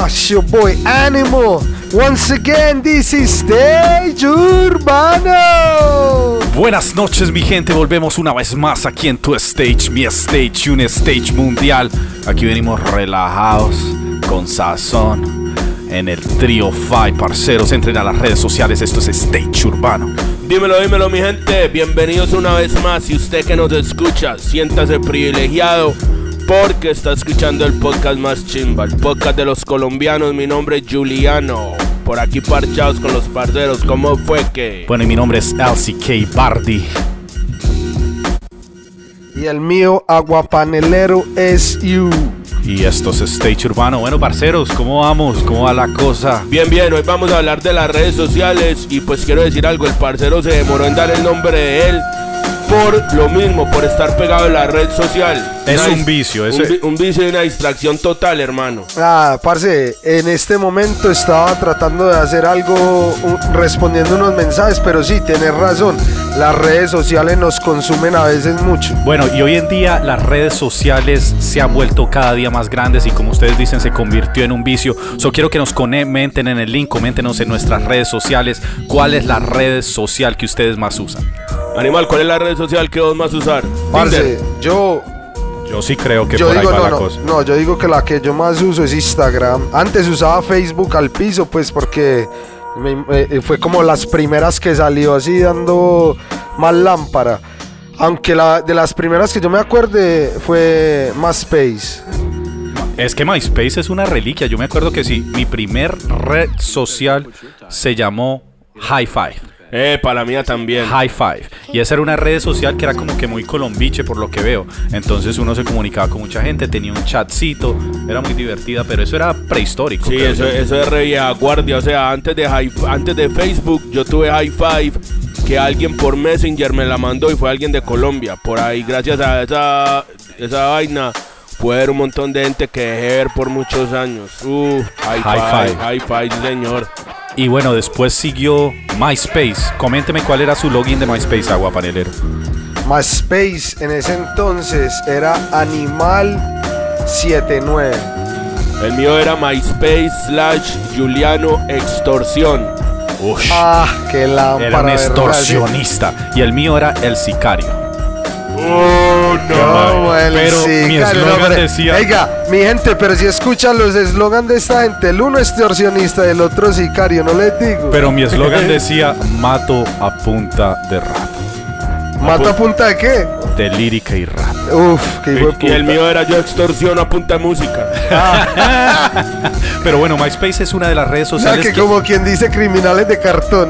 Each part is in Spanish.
It's your boy Animal. Once again, this is Stage Urbano. Buenas noches, mi gente. Volvemos una vez más aquí en tu stage, mi stage, un stage mundial. Aquí venimos relajados, con sazón, en el trío Five, parceros. Entren a las redes sociales. Esto es Stage Urbano. Dímelo, mi gente. Bienvenidos una vez más. Y usted que nos escucha, siéntase privilegiado porque está escuchando el podcast más chimba, el podcast de los colombianos. Mi nombre es Juliano. Por aquí parchados con los parceros. ¿Cómo fue que? Bueno, y mi nombre es LCK Bardi. Y el mío, aguapanelero, es you. Y esto es Stage Urbano. Bueno, parceros, ¿cómo vamos? ¿Cómo va la cosa? Bien, hoy vamos a hablar de las redes sociales. Y pues quiero decir algo, el parcero se demoró en dar el nombre de él por lo mismo, por estar pegado en la red social. Es un vicio, un vicio y una distracción total, hermano. Parce, en este momento estaba tratando de hacer algo, respondiendo unos mensajes, pero sí, tienes razón, las redes sociales nos consumen a veces mucho. Bueno, y hoy en día las redes sociales se han vuelto cada día más grandes y, como ustedes dicen, se convirtió en un vicio. Quiero que nos comenten en el link, coméntenos en nuestras redes sociales cuál es la red social que ustedes más usan. Animal, ¿cuál es la red social que vos más usar? Parce, yo sí creo que por ahí va la cosa. No, yo digo que la que yo más uso es Instagram. Antes usaba Facebook al piso, pues porque fue como las primeras que salió así dando más lámpara. Aunque de las primeras que yo me acuerde fue MySpace. Es que MySpace es una reliquia. Yo me acuerdo que sí, mi primer red social se llamó Hi5. Para la mía también. Hi5. Y esa era una red social que era como que muy colombiche por lo que veo. Entonces uno se comunicaba con mucha gente, tenía un chatcito, era muy divertida, pero eso era prehistórico. Sí, eso es re vieja guardia. O sea, antes de Facebook yo tuve Hi5, que alguien por Messenger me la mandó y fue alguien de Colombia. Por ahí, gracias a esa vaina, pude ver un montón de gente que dejé ver por muchos años. Hi5, señor. Y bueno, después siguió MySpace. Coménteme cuál era su login de MySpace, aguapanelero. MySpace en ese entonces era Animal79. El mío era MySpace/Juliano Extorsión. Ush. Qué lámpara. Era un extorsionista. Y el mío era El Sicario. Pero mi eslogan decía... Oiga, mi gente, pero si escuchan los eslogans de esta gente, el uno extorsionista y el otro sicario, no les digo. Pero mi eslogan decía: mato a punta de rap. ¿Mato a punta de qué? De lírica y rap. Qué hijo de puta. Y el mío era yo extorsiono a punta de música. Pero bueno, MySpace es una de las redes sociales que como quien dice, criminales de cartón.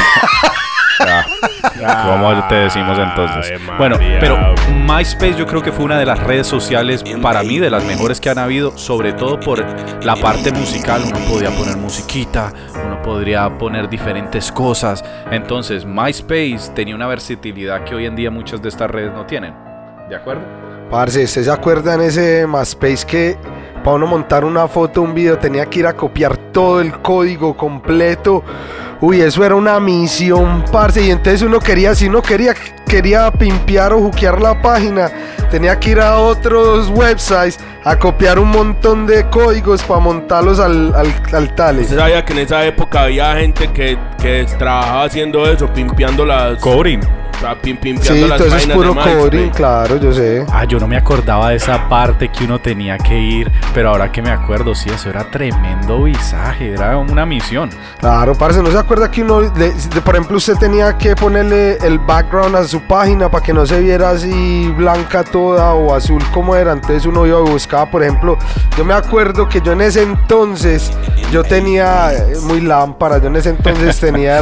¿Cómo te decimos entonces? Bueno, pero MySpace yo creo que fue una de las redes sociales, para mí, de las mejores que han habido, sobre todo por la parte musical. Uno podía poner musiquita, uno podría poner diferentes cosas. Entonces MySpace tenía una versatilidad que hoy en día muchas de estas redes no tienen. ¿De acuerdo? Parce, ¿ustedes se acuerdan ese MySpace que para uno montar una foto, un video, tenía que ir a copiar todo el código completo? Uy, eso era una misión, parce. Y entonces si uno quería pimpear o jukear la página, tenía que ir a otros websites a copiar un montón de códigos para montarlos al tale. ¿Usted sabía que en esa época había gente que trabajaba haciendo eso, pimpeando las... Coding. Sí, entonces es puro coding, claro, yo sé. Yo no me acordaba de esa parte que uno tenía que ir, pero ahora que me acuerdo, sí, eso era tremendo visaje, era una misión. Claro, parce, ¿no se acuerda que uno, por ejemplo, usted tenía que ponerle el background a su página para que no se viera así blanca toda o azul como era? Entonces uno iba y buscaba, por ejemplo, yo me acuerdo que yo en ese entonces, yo tenía muy lámpara, yo en ese entonces tenía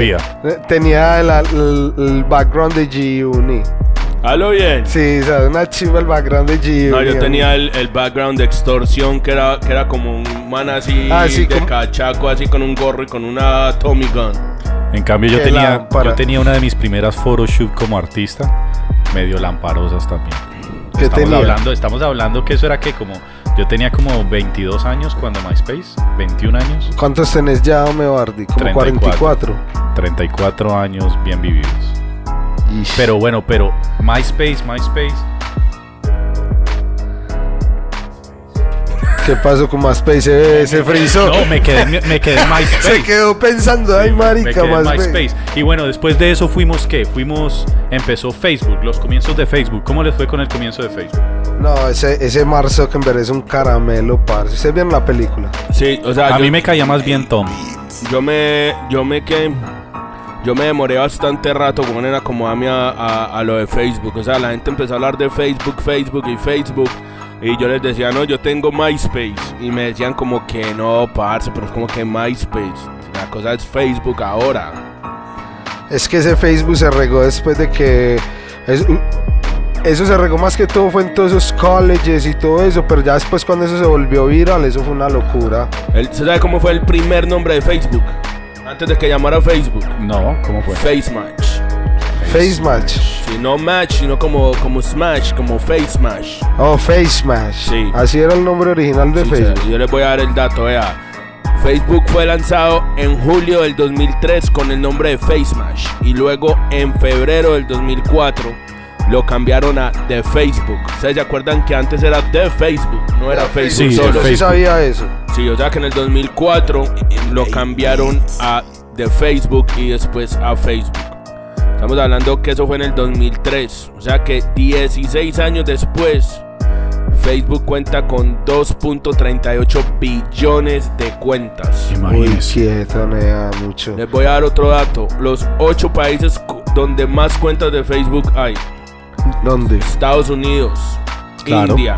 el background de G-Unit. ¿Halo bien? Sí, o sea, una chiva el background de G-Unit. No, yo tenía el background de Extorsión, que era como un man así de como... cachaco, así con un gorro y con una Tommy Gun. En cambio yo tenía una de mis primeras photoshoot como artista, medio lamparosas también. Estamos hablando que eso era que como... Yo tenía como 22 años cuando MySpace, 21 años. ¿Cuántos tenés ya, Ome Bardi? Como 44. 34 años bien vividos. Ish. Pero MySpace ¿Qué pasó con MySpace? ¿Se frizó? No, me quedé en MySpace. Se quedó pensando, ay marica, MySpace. Y bueno, después de eso empezó Facebook, los comienzos de Facebook. ¿Cómo les fue con el comienzo de Facebook? No, ese Mark Zuckerberg es un caramelo, parce. ¿Ustedes vieron la película? Sí, o sea, a mí me caía más bien Tom. Yo me demoré bastante rato con acomodarme a lo de Facebook. O sea, la gente empezó a hablar de Facebook. Y yo les decía, no, yo tengo MySpace. Y me decían como que no, parce, pero es como que MySpace. La cosa es Facebook ahora. Es que ese Facebook se regó después de que... Eso se regó más que todo, fue en todos esos colleges y todo eso. Pero ya después cuando eso se volvió viral, eso fue una locura. ¿Se sabe cómo fue el primer nombre de Facebook? Antes de que llamara Facebook. No, ¿cómo fue? FaceMatch. FaceMatch. Sí, no match, sino como Smash, como FaceMatch. Oh, FaceMatch. Sí. Así era el nombre original de Facebook. Sí, yo les voy a dar el dato, vea. Facebook fue lanzado en julio del 2003 con el nombre de FaceMatch. Y luego en febrero del 2004 lo cambiaron a The Facebook. ¿Ustedes se acuerdan que antes era The Facebook? No era Facebook sí, solo. Yo sí sabía eso. Sí, o sea que en el 2004 lo cambiaron a The Facebook y después a Facebook. Estamos hablando que eso fue en el 2003. O sea que 16 años después, Facebook cuenta con 2.38 billones de cuentas. Imagínense. Mucho. Les voy a dar otro dato. Los 8 países donde más cuentas de Facebook hay. ¿Dónde? Estados Unidos, claro. India,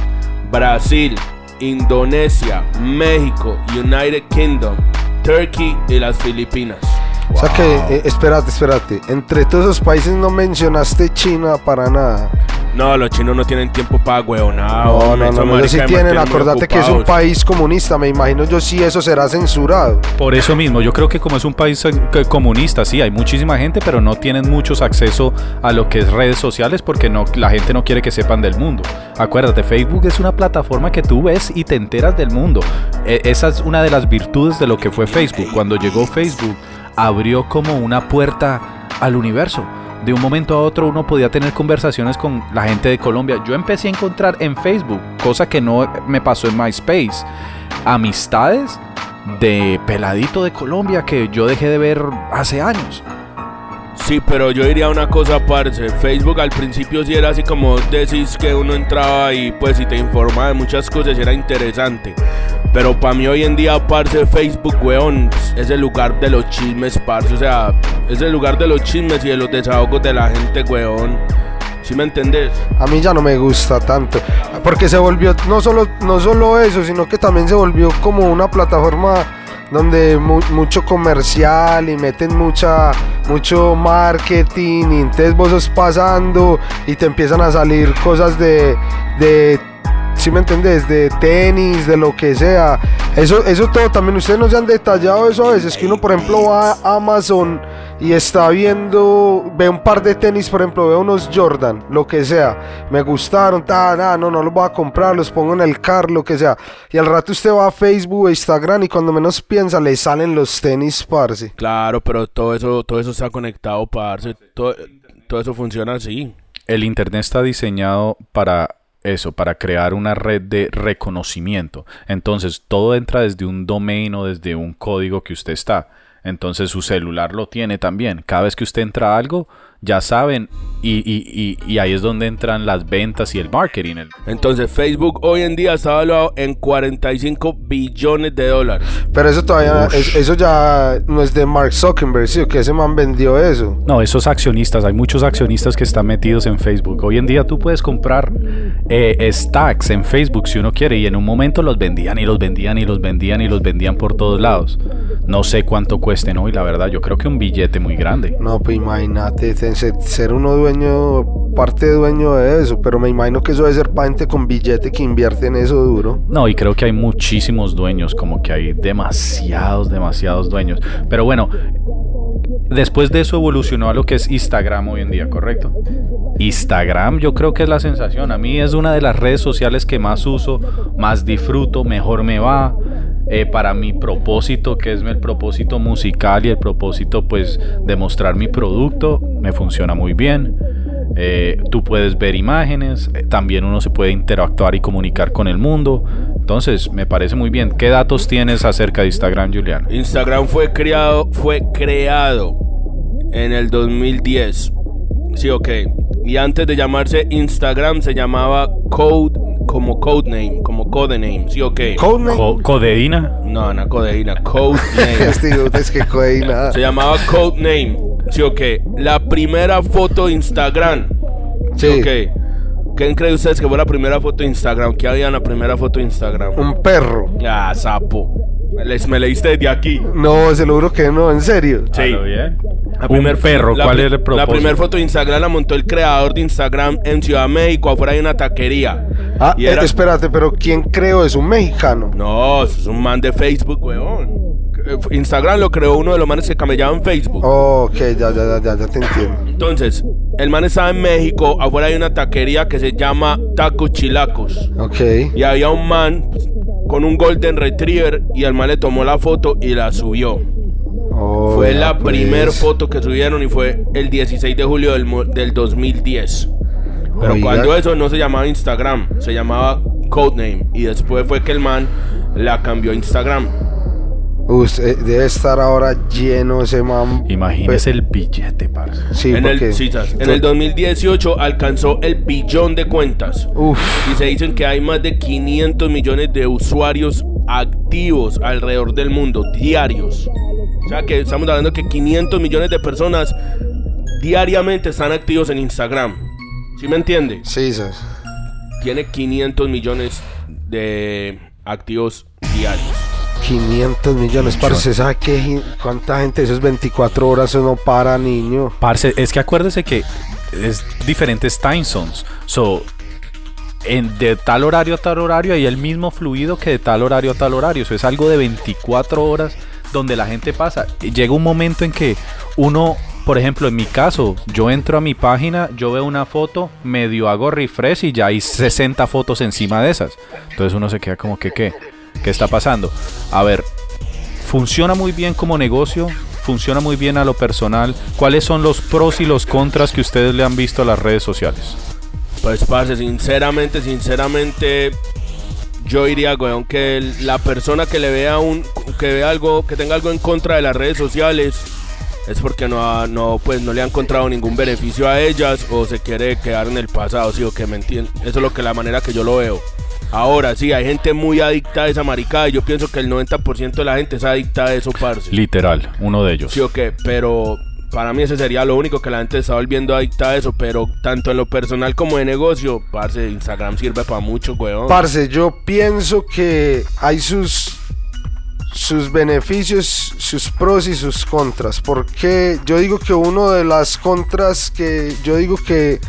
Brasil, Indonesia, México, United Kingdom, Turkey y las Filipinas. Wow. O sea que, espérate. Entre todos esos países no mencionaste China para nada. No, los chinos no tienen tiempo para huevonar. No, ellos sí tienen, acordate que es un país comunista, me imagino yo sí eso será censurado. Por eso mismo, yo creo que como es un país comunista, sí, hay muchísima gente, pero no tienen muchos acceso a lo que es redes sociales porque la gente no quiere que sepan del mundo. Acuérdate, Facebook es una plataforma que tú ves y te enteras del mundo. Esa es una de las virtudes de lo que fue Facebook. Cuando llegó Facebook, abrió como una puerta al universo. De un momento a otro uno podía tener conversaciones con la gente de Colombia. Yo empecé a encontrar en Facebook, cosa que no me pasó en MySpace, amistades de peladito de Colombia que yo dejé de ver hace años. Sí, pero yo diría una cosa, parce. Facebook al principio sí era así como decís que uno entraba y pues si te informaba de muchas cosas era interesante. Pero para mí hoy en día, parce, Facebook, weón, es el lugar de los chismes, parce. O sea, es el lugar de los chismes y de los desahogos de la gente, weón. ¿Sí me entendés? A mí ya no me gusta tanto. Porque se volvió no solo eso, sino que también se volvió como una plataforma donde mucho comercial y meten mucho marketing. Y entonces vos sos pasando y te empiezan a salir cosas de ¿sí me entendés? De tenis, de lo que sea. Eso todo también, ustedes no se han detallado eso a veces, que uno por ejemplo va a Amazon y está ve un par de tenis, por ejemplo, ve unos Jordan, lo que sea, me gustaron, no los voy a comprar, los pongo en el car, lo que sea, y al rato usted va a Facebook, Instagram y cuando menos piensa le salen los tenis, parce. Claro, pero todo eso está conectado, parce, todo eso funciona así. El internet está diseñado para eso, para crear una red de reconocimiento. Entonces todo entra desde un domain o desde un código que usted está. Entonces su celular lo tiene también. Cada vez que usted entra a algo, ya saben, y ahí es donde entran las ventas y el marketing. Entonces Facebook hoy en día está valuado en 45 billones de dólares. Pero eso todavía, eso ya no es de Mark Zuckerberg, ¿sí? Que ese man vendió eso. No, esos accionistas, hay muchos accionistas que están metidos en Facebook. Hoy en día tú puedes comprar stacks en Facebook si uno quiere, y en un momento los vendían por todos lados. No sé cuánto cuesten hoy, la verdad, yo creo que un billete muy grande. No, pues imagínate, ser uno parte dueño de eso, pero me imagino que eso debe ser para gente con billete que invierte en eso duro. No, y creo que hay muchísimos dueños, como que hay demasiados dueños. Pero bueno, después de eso evolucionó a lo que es Instagram hoy en día, ¿correcto? Instagram yo creo que es la sensación. A mí es una de las redes sociales que más uso, más disfruto, mejor me va. Para mi propósito, que es el propósito musical y el propósito pues de mostrar mi producto, me funciona muy bien. Tú puedes ver imágenes, también uno se puede interactuar y comunicar con el mundo. Entonces, me parece muy bien. ¿Qué datos tienes acerca de Instagram, Juliano? Instagram fue creado en el 2010. Sí, ok. Y antes de llamarse Instagram se llamaba Codename, ¿sí o qué? ¿Codeína? No, codeína, Codename. Es que codeína. Se llamaba Codename, ¿sí o qué? La primera foto de Instagram, ¿sí o qué? ¿Quién cree ustedes que fue la primera foto de Instagram? ¿Qué había en la primera foto de Instagram? Un perro. Ah, sapo. Me leíste desde aquí. No, se lo juro que no, en serio. Sí. Bien. Un perro, ¿cuál es el propósito? La primera foto de Instagram la montó el creador de Instagram en Ciudad de México. Afuera hay una taquería. Espérate, pero ¿quién creó eso? ¿Un mexicano? No, es un man de Facebook, weón. Instagram lo creó uno de los manes que camellaba en Facebook. Oh, ok, ya te entiendo. Entonces, el man estaba en México. Afuera hay una taquería que se llama Tacos Chilacos. Ok. Y había un man con un Golden Retriever y el man le tomó la foto y la subió. Fue la primera foto que subieron y fue el 16 de julio del 2010. Pero cuando eso no se llamaba Instagram, se llamaba Codename. Y después fue que el man la cambió a Instagram. Debe estar ahora lleno ese man. Imagínese el billete, parce. Sí, en el 2018 alcanzó el billón de cuentas. Y se dicen que hay más de 500 millones de usuarios activos alrededor del mundo, diarios. O sea que estamos hablando que 500 millones de personas diariamente están activos en Instagram. ¿Sí me entiende? Sí, sí. Tiene 500 millones de activos diarios. 500 millones, parce, ¿sabe cuánta gente? Eso es 24 horas, eso no para, niño. Parce, es que acuérdese que es diferentes time zones. De tal horario a tal horario hay el mismo fluido que de tal horario a tal horario. Eso es algo de 24 horas donde la gente pasa. Llega un momento en que uno, por ejemplo, en mi caso, yo entro a mi página, yo veo una foto, medio hago refresh y ya hay 60 fotos encima de esas. Entonces uno se queda como que, ¿qué está pasando? A ver, funciona muy bien como negocio, funciona muy bien a lo personal. ¿Cuáles son los pros y los contras que ustedes le han visto a las redes sociales? Pues, parce, sinceramente, yo diría, weón, que la persona que vea algo, que tenga algo en contra de las redes sociales, es porque no le ha encontrado ningún beneficio a ellas o se quiere quedar en el pasado, ¿sí? O que me entienden. Eso es la manera que yo lo veo. Ahora sí, hay gente muy adicta a esa maricada y yo pienso que el 90% de la gente es adicta a eso, parce. Literal, uno de ellos. Sí, ok, pero para mí ese sería lo único, que la gente está volviendo adicta a eso, pero tanto en lo personal como de negocio, parce, Instagram sirve para mucho, weón. Parce, yo pienso que hay sus beneficios, sus pros y sus contras, porque yo digo que uno de las contras que yo digo que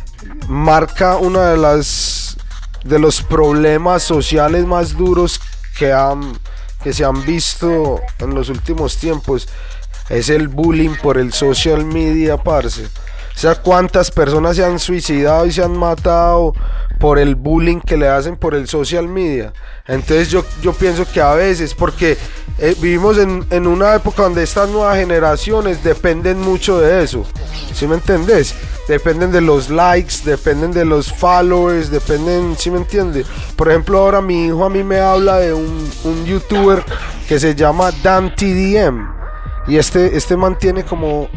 marca una de los problemas sociales más duros que se han visto en los últimos tiempos es el bullying por el social media, parce. O sea, cuántas personas se han suicidado y se han matado por el bullying que le hacen por el social media. Entonces yo pienso que a veces, porque vivimos en una época donde estas nuevas generaciones dependen mucho de eso, ¿sí me entendés? Dependen de los likes, dependen de los followers, ¿sí me entiende? Por ejemplo, ahora mi hijo a mí me habla de un youtuber que se llama DanTDM, y este man tiene como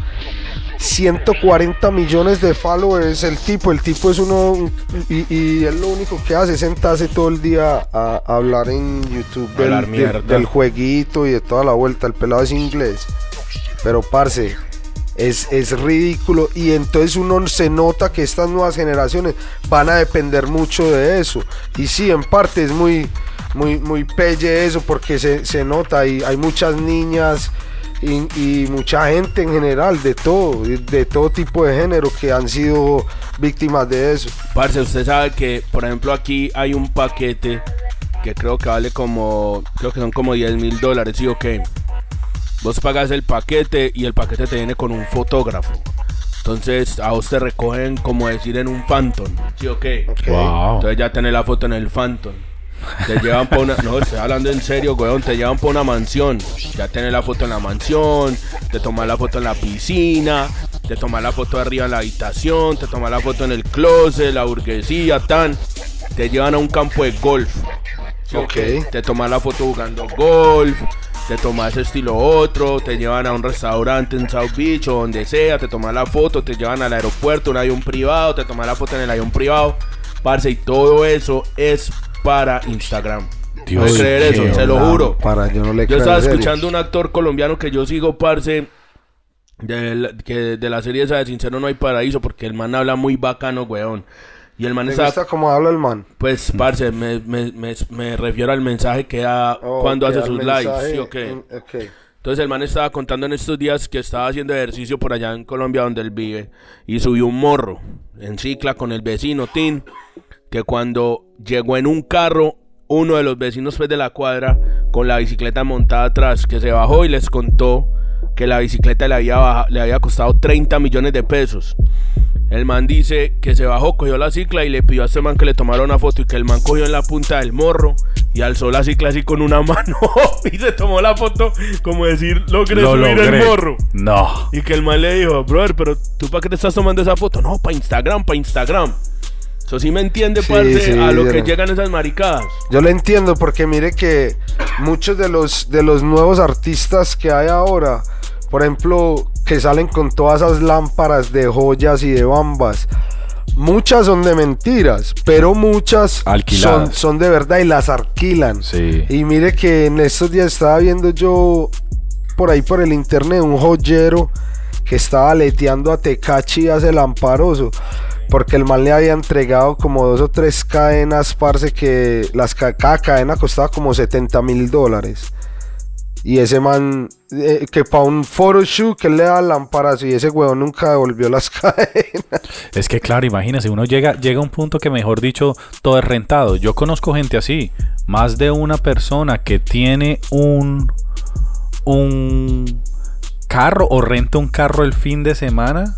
140 millones de followers. El tipo es uno, y él lo único que hace es sentarse todo el día a hablar en YouTube del jueguito y de toda la vuelta. El pelado es inglés, pero parce, es ridículo, y entonces uno se nota que estas nuevas generaciones van a depender mucho de eso. Y sí, en parte es muy pelle eso, porque se nota, y hay muchas niñas y mucha gente en general de todo tipo de género que han sido víctimas de eso. Parce, usted sabe que, por ejemplo, aquí hay un paquete que creo que son como $10,000, ¿sí o qué? Vos pagas el paquete y el paquete te viene con un fotógrafo. Entonces a vos te recogen, como decir, en un Phantom, ¿sí o qué? Wow. Entonces ya tenés la foto en el Phantom. Te llevan por no, estoy hablando en serio, weón. Te llevan por una mansión. Ya tenés la foto en la mansión. Te tomas la foto en la piscina. te tomas la foto arriba en la habitación, te tomas la foto en el closet, la burguesía, te llevan a un campo de golf. Ok. Te tomas la foto jugando golf, te tomas estilo otro, te llevan a un restaurante en South Beach o donde sea, te tomas la foto, te llevan al aeropuerto, un avión privado, te tomas la foto en el avión privado, parce, y todo eso es para Instagram. Dios, creer eso, se lo juro. Yo estaba escuchando un actor colombiano que yo sigo, parce, de la serie esa de Sincero No Hay Paraíso, porque el man habla muy bacano, weón. Y el man ¿Te gusta cómo habla el man? Pues, parce, me refiero al mensaje que da cuando hace sus lives, ¿sí o qué? Okay. Entonces el man estaba contando en estos días que estaba haciendo ejercicio por allá en Colombia donde él vive y subió un morro en cicla con el vecino Tin, que cuando llegó en un carro, uno de los vecinos pues, de la cuadra con la bicicleta montada atrás, que se bajó y les contó que la bicicleta le había costado 30 millones de pesos. El man dice que se bajó, cogió la cicla y le pidió a este man que le tomara una foto, y que el man cogió en la punta del morro y alzó la cicla así con una mano y se tomó la foto, como decir, logré subir el morro. No. Y que el man le dijo, brother, pero ¿tú para qué te estás tomando esa foto? No, para Instagram. Eso sí me entiende, parce, a lo que llegan esas maricadas. Yo lo entiendo porque mire que muchos de los nuevos artistas que hay ahora, por ejemplo, que salen con todas esas lámparas de joyas y de bambas, muchas son de mentiras, pero muchas son de verdad y las alquilan. Sí. Y mire que en estos días estaba viendo yo por ahí por el internet un joyero que estaba leteando a Tecachi hace lamparoso, porque el man le había entregado como 2 o 3 cadenas, parce, que cada cadena costaba como $70,000. Y ese man, que para un photoshoot que le da lámparas, y ese huevón nunca devolvió las cadenas. Es que claro, imagínese, uno llega a un punto que, mejor dicho, todo es rentado. Yo conozco gente así, más de una persona que tiene un carro o renta un carro el fin de semana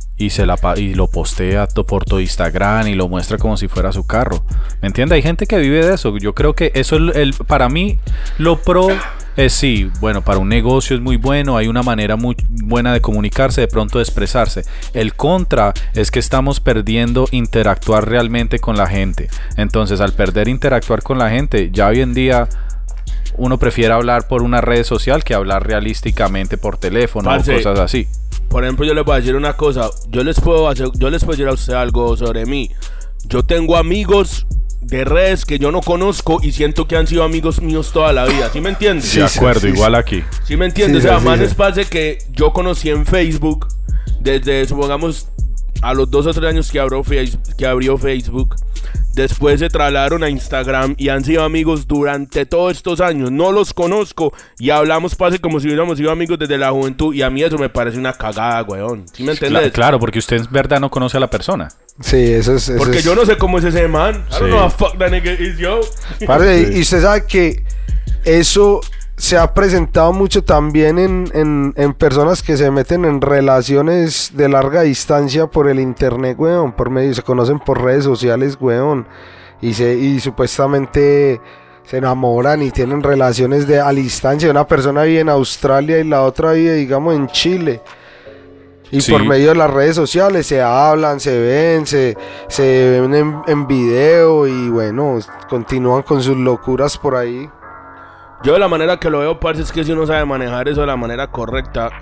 y lo postea por todo Instagram y lo muestra como si fuera su carro. ¿Me entiende? Hay gente que vive de eso. Yo creo que eso para mí lo pro es sí, bueno, para un negocio es muy bueno, hay una manera muy buena de comunicarse, de pronto de expresarse. El contra es que estamos perdiendo interactuar realmente con la gente. Entonces, al perder interactuar con la gente, ya hoy en día uno prefiere hablar por una red social que hablar realísticamente por teléfono, parce, o cosas así. Por ejemplo, yo les voy a decir una cosa. Yo les puedo decir a usted algo sobre mí. Yo tengo amigos de redes que yo no conozco y siento que han sido amigos míos toda la vida. ¿Sí me entiendes? Sí, de acuerdo, igual aquí. ¿Sí me entiendes? O sea, manes, parce, que yo conocí en Facebook desde, supongamos, a los 2 o 3 años que abrió Facebook. Después se trasladaron a Instagram y han sido amigos durante todos estos años. No los conozco y hablamos, parce, como si hubiéramos sido amigos desde la juventud. Y a mí eso me parece una cagada, weón. ¿Sí me entiendes? Claro, porque usted en verdad no conoce a la persona. Sí, eso es. Porque yo no sé cómo es ese man. I don't know how fuck that nigga is, yo. Parce, y usted sabe que eso se ha presentado mucho también en personas que se meten en relaciones de larga distancia por el internet, weón, por medio, se conocen por redes sociales, weón, y supuestamente se enamoran y tienen relaciones a distancia. Una persona vive en Australia y la otra vive, digamos, en Chile. Y por medio de las redes sociales se hablan, se ven, se ven en video y bueno, continúan con sus locuras por ahí. Yo de la manera que lo veo, parce, es que si uno sabe manejar eso de la manera correcta,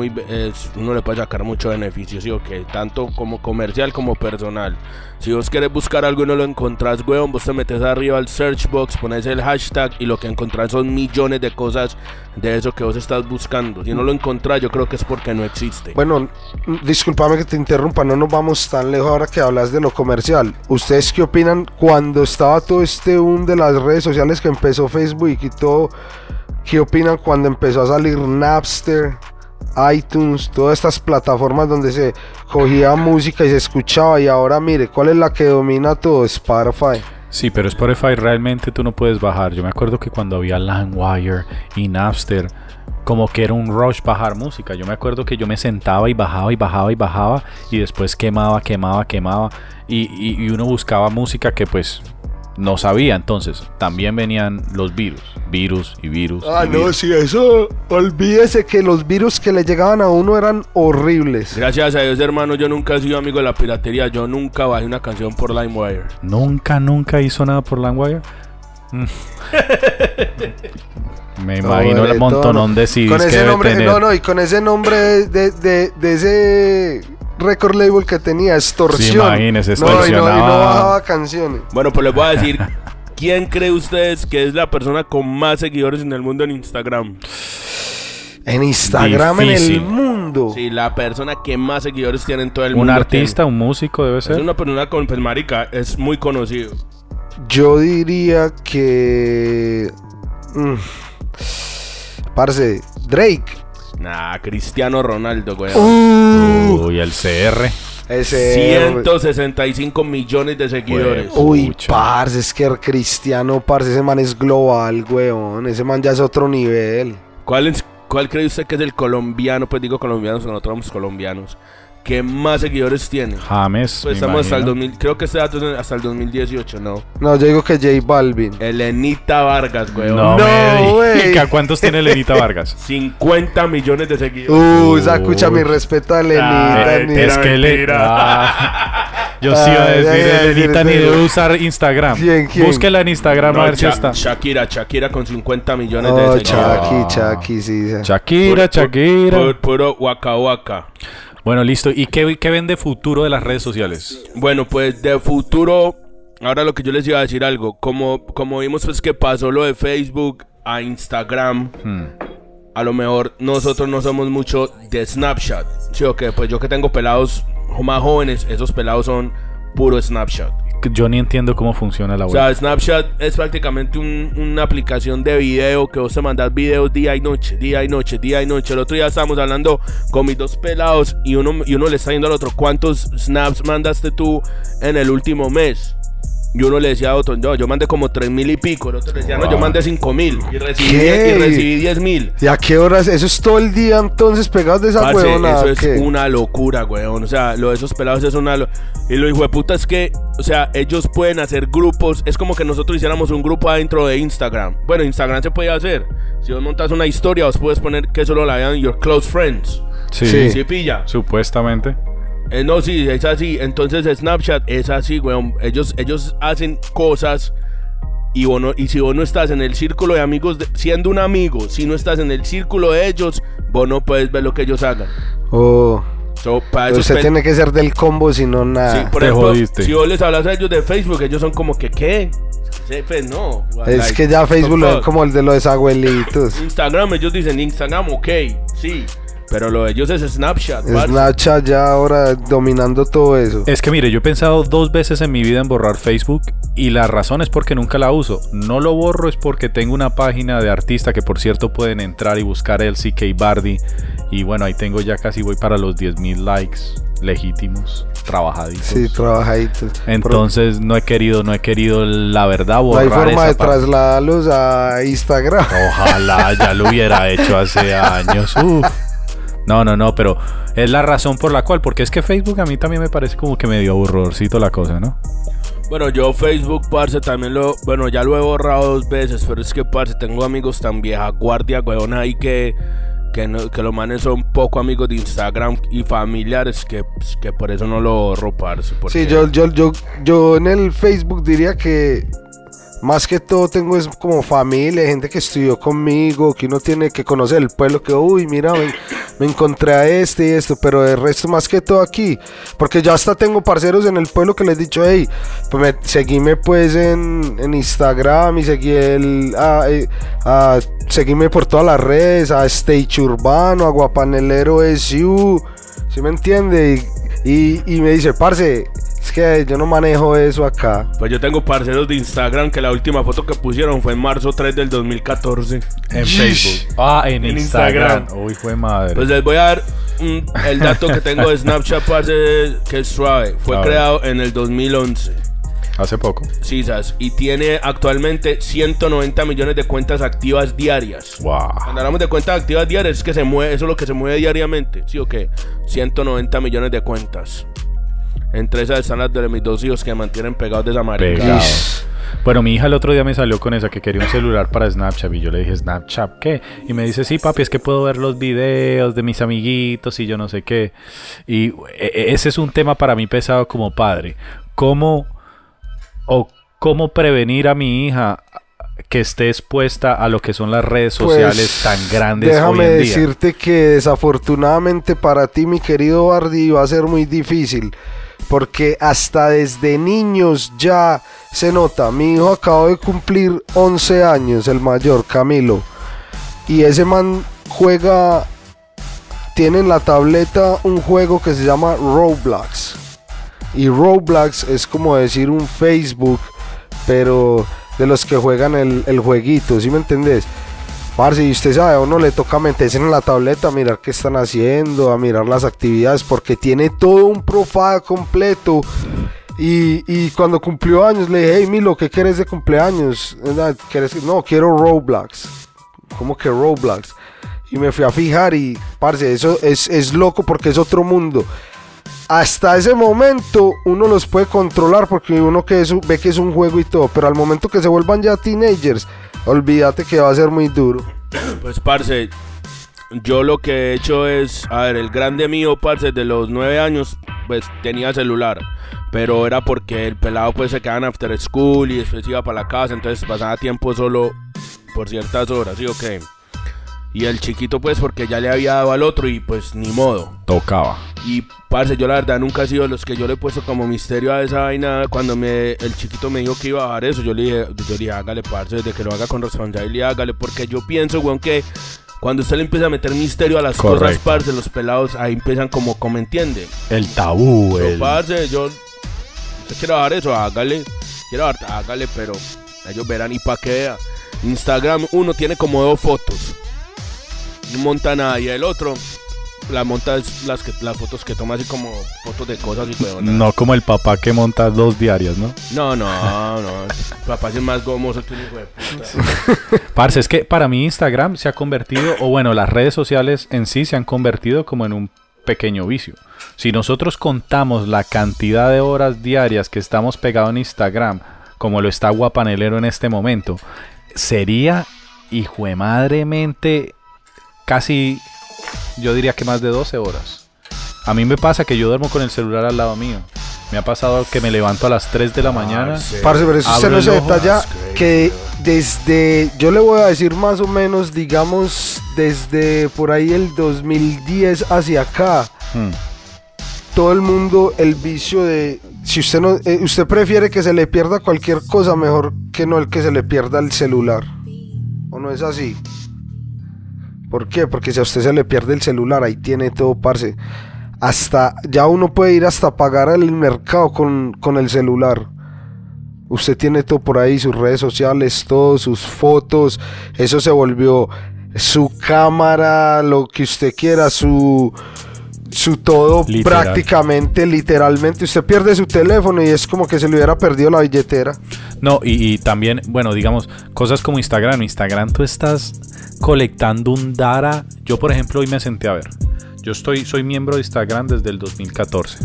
uno le puede sacar mucho beneficio, ¿sí o qué? Tanto como comercial como personal. Si vos querés buscar algo y no lo encontrás, weón, vos te metes arriba al search box, pones el hashtag y lo que encontrás son millones de cosas de eso que vos estás buscando. Si no lo encontrás, yo creo que es porque no existe. Bueno, discúlpame que te interrumpa, no nos vamos tan lejos ahora que hablas de lo comercial. ¿Ustedes qué opinan cuando estaba todo este boom de las redes sociales que empezó Facebook y todo? ¿Qué opinan cuando empezó a salir Napster, iTunes, todas estas plataformas donde se cogía música y se escuchaba? Y ahora mire, ¿cuál es la que domina todo? Spotify. Sí, pero Spotify realmente tú no puedes bajar. Yo me acuerdo que cuando había LimeWire y Napster, como que era un rush bajar música. Yo me acuerdo que yo me sentaba y bajaba y después quemaba y uno buscaba música que pues no sabía. Entonces, también venían los virus y virus. Ah, y no, virus. sí, eso, olvídese que los virus que le llegaban a uno eran horribles. Gracias a Dios, hermano, yo nunca he sido amigo de la piratería. Yo nunca bajé una canción por LimeWire. Nunca hizo nada por LimeWire. Me imagino el montonón de CDs con ese que debe nombre, tener. y con ese nombre de ese record label que tenía, Extorsión. Sí, imagínese, y extorsionaba. no bajaba canciones. Bueno, pues les voy a decir, ¿quién cree ustedes que es la persona con más seguidores en el mundo en Instagram? En Instagram, Difícil. en el mundo. Sí, la persona que más seguidores tiene en todo el mundo. Un artista, un músico debe Es ser. una persona con, pues, marica, es muy conocido. Yo diría que... parce, Drake. Nah, Cristiano Ronaldo, güey. Uy, el CR. Ese... 165 millones de seguidores. Uy, Pucha. parce, es que Cristiano, parce, ese man es global, weón. Ese man ya es otro nivel. ¿Cuál cree usted que es el colombiano? Pues digo colombianos, nosotros somos colombianos. ¿Qué más seguidores tiene? James. Pues me estamos hasta el imagino. 2000, creo que este dato es hasta el 2018, ¿no? No, yo digo que J Balvin. Elenita Vargas, güey. No, No, me diga. wey. ¿Cuántos tiene Lenita Vargas? 50 millones de seguidores. Escucha mi respeto a Lenita. Es que yo sí iba a decir, Lenita ni debe usar Instagram. ¿Quién? Búsquela en Instagram a ver si está. Shakira con 50 millones de seguidores. Chucky, sí. Shakira. Puro waka waka. Bueno, listo. ¿Y qué ven de futuro de las redes sociales? Bueno, pues de futuro, ahora lo que yo les iba a decir algo, como vimos pues que pasó lo de Facebook a Instagram, a lo mejor nosotros no somos mucho de Snapchat, sí o qué, pues yo que tengo pelados más jóvenes, esos pelados son puro Snapchat. Yo ni entiendo cómo funciona la O web. sea, Snapchat es prácticamente una aplicación de video que vos te mandás videos día y noche. El otro día estábamos hablando con mis dos pelados y uno le está diciendo al otro, ¿cuántos snaps mandaste tú en el último mes? Y uno le decía a otro, yo mandé como 3,000 y pico. El otro le decía, no, yo mandé 5,000 y recibí 10,000. ¿Y a qué horas? ¿Eso es todo el día entonces pegados de esa Parce, huevona? eso es ¿Qué? una locura, weón. O sea, lo de esos pelados es una y lo hijo de puta es que, o sea, ellos pueden hacer grupos. Es como que nosotros hiciéramos un grupo adentro de Instagram. Bueno, Instagram se puede hacer. Si vos montas una historia, vos puedes poner que solo la vean your close friends. Sí, ¿Sí pilla? supuestamente. No, sí, es así. Entonces Snapchat es así, weón. Ellos hacen cosas y si vos no estás en el círculo de amigos, siendo un amigo, si no estás en el círculo de ellos, vos no puedes ver lo que ellos hagan. Para eso Usted tiene que ser del combo, si no nada. Sí, por Te ejemplo, jodiste. si vos les hablas a ellos de Facebook, ellos son como que, ¿qué? Sí, pues no. Es que ya Facebook lo ven como el de los abuelitos. Instagram, ellos dicen Instagram, ok, sí. Pero lo de ellos es Snapchat. Snapchat ya ahora dominando todo eso. Es que mire, yo he pensado 2 veces en mi vida en borrar Facebook y la razón es porque nunca la uso. No lo borro es porque tengo una página de artista que por cierto pueden entrar y buscar el CK Bardi. Y bueno, ahí tengo ya casi voy para los 10,000 likes legítimos, trabajaditos. Sí, trabajaditos. Entonces no he querido la verdad No borrar hay forma esa de parte. trasladarlos a Instagram. Ojalá ya lo hubiera hecho hace años. Uf. No, pero es la razón por la cual, porque es que Facebook a mí también me parece como que medio aburridorcito la cosa, ¿no? Bueno, yo Facebook, parce, también ya lo he borrado 2 veces, pero es que, parce, tengo amigos tan vieja guardia, weón, ahí que los manes son poco amigos de Instagram y familiares que por eso no lo borro, parce. Sí, yo en el Facebook diría que más que todo tengo es como familia, gente que estudió conmigo, que uno tiene que conocer el pueblo, que uy, mira, me encontré a este y esto, pero el resto más que todo aquí, porque ya hasta tengo parceros en el pueblo que les he dicho, hey, pues seguime pues en Instagram y seguime por todas las redes, a Stage Urbano, a Guapanelero SU, ¿sí me entiende? Y me dice, parce, es que yo no manejo eso acá. Pues yo tengo parceros de Instagram que la última foto que pusieron fue en marzo 3 del 2014. En Facebook. En Instagram. Uy, fue madre. Pues les voy a dar el dato que tengo de Snapchat, parce, que es suave. Fue creado en el 2011. Hace poco. Sí, y tiene actualmente 190 millones de cuentas activas diarias. Wow. Cuando hablamos de cuentas activas diarias, es que se mueve, eso es lo que se mueve diariamente. ¿Sí o qué? 190 millones de cuentas. Entre esas están las de mis 2 hijos que me mantienen pegados de esa marica. Bueno, mi hija el otro día me salió con esa que quería un celular para Snapchat y yo le dije, ¿Snapchat qué? Y me dice, sí, papi, es que puedo ver los videos de mis amiguitos y yo no sé qué. Y ese es un tema para mí pesado como padre. ¿Cómo prevenir a mi hija que esté expuesta a lo que son las redes sociales tan grandes hoy en día? Déjame decirte que desafortunadamente para ti, mi querido Bardi, va a ser muy difícil. Porque hasta desde niños ya se nota. Mi hijo acaba de cumplir 11 años, el mayor, Camilo. Y ese man tiene en la tableta un juego que se llama Roblox. Y Roblox es como decir un Facebook, pero de los que juegan el jueguito, ¿sí me entendés? Parce, y usted sabe, a uno le toca meterse en la tableta a mirar qué están haciendo, a mirar las actividades, porque tiene todo un profile completo. Y cuando cumplió años le dije, hey Milo, ¿qué quieres de cumpleaños? No, quiero Roblox. ¿Cómo que Roblox? Y me fui a fijar y, parce, eso es loco porque es otro mundo. Hasta ese momento uno los puede controlar porque uno ve que es un juego y todo, pero al momento que se vuelvan ya teenagers, olvídate que va a ser muy duro. Pues, parce, yo lo que he hecho es, a ver, el grande mío, parce, de los 9 años, pues tenía celular, pero era porque el pelado pues se quedaba en after school y después iba para la casa, entonces pasaba tiempo solo por ciertas horas, ¿sí o qué? Y el chiquito pues porque ya le había dado al otro y pues ni modo. Tocaba. Y parce, yo la verdad nunca he sido de los que yo le he puesto como misterio a esa vaina. Cuando el chiquito me dijo que iba a bajar eso, yo le dije hágale, parce, de que lo haga con responsabilidad, hágale, porque yo pienso, weón, que cuando usted le empieza a meter misterio a las cosas, parce, los pelados ahí empiezan como me entiende. El tabú, parce, usted quiere bajar eso, hágale, pero ellos verán y pa' que vea. Instagram, uno tiene como 2 fotos. No monta nada y el otro la monta es las fotos que toma así como fotos de cosas y huevonas. No como el papá que monta 2 diarias, ¿no? No. El papá es más gomoso que un hijo de puta. Parce, es que para mí Instagram se ha convertido, o bueno, las redes sociales en sí se han convertido como en un pequeño vicio. Si nosotros contamos la cantidad de horas diarias que estamos pegados en Instagram, como lo está Guapanelero en este momento, sería hijuemadremente casi, yo diría que más de 12 horas. A mí me pasa que yo duermo con el celular al lado mío. Me ha pasado que me levanto a las 3 de la mañana. Sí. Parce, pero eso usted no se detalla que desde, yo le voy a decir más o menos, digamos, desde por ahí el 2010 hacia acá, todo el mundo, el vicio de, si usted no, usted prefiere que se le pierda cualquier cosa mejor que no el que se le pierda el celular. ¿O no es así? ¿Por qué? Porque si a usted se le pierde el celular, ahí tiene todo, parce. Hasta, ya uno puede ir hasta pagar el mercado con el celular. Usted tiene todo por ahí, sus redes sociales, todo, sus fotos. Eso se volvió su cámara, lo que usted quiera, su todo, literal. Prácticamente, literalmente. Usted pierde su teléfono y es como que se le hubiera perdido la billetera. No, y también, bueno, digamos, cosas como Instagram. Instagram tú estás colectando un data. Yo, por ejemplo, hoy me senté a ver. Yo soy miembro de Instagram desde el 2014.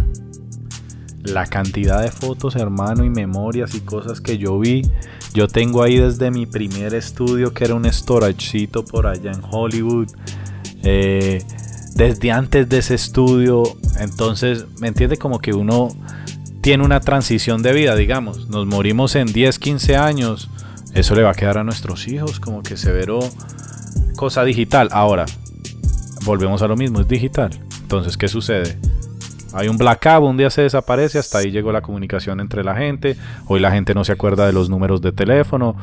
La cantidad de fotos, hermano, y memorias y cosas que yo vi. Yo tengo ahí desde mi primer estudio, que era un storagecito por allá en Hollywood. Desde antes de ese estudio. Entonces, ¿me entiende? Como que uno tiene una transición de vida, digamos. Nos morimos en 10, 15 años. Eso le va a quedar a nuestros hijos como que severo cosa digital. Ahora, volvemos a lo mismo, es digital. Entonces, ¿qué sucede? Hay un blackout, un día se desaparece, hasta ahí llegó la comunicación entre la gente. Hoy la gente no se acuerda de los números de teléfono.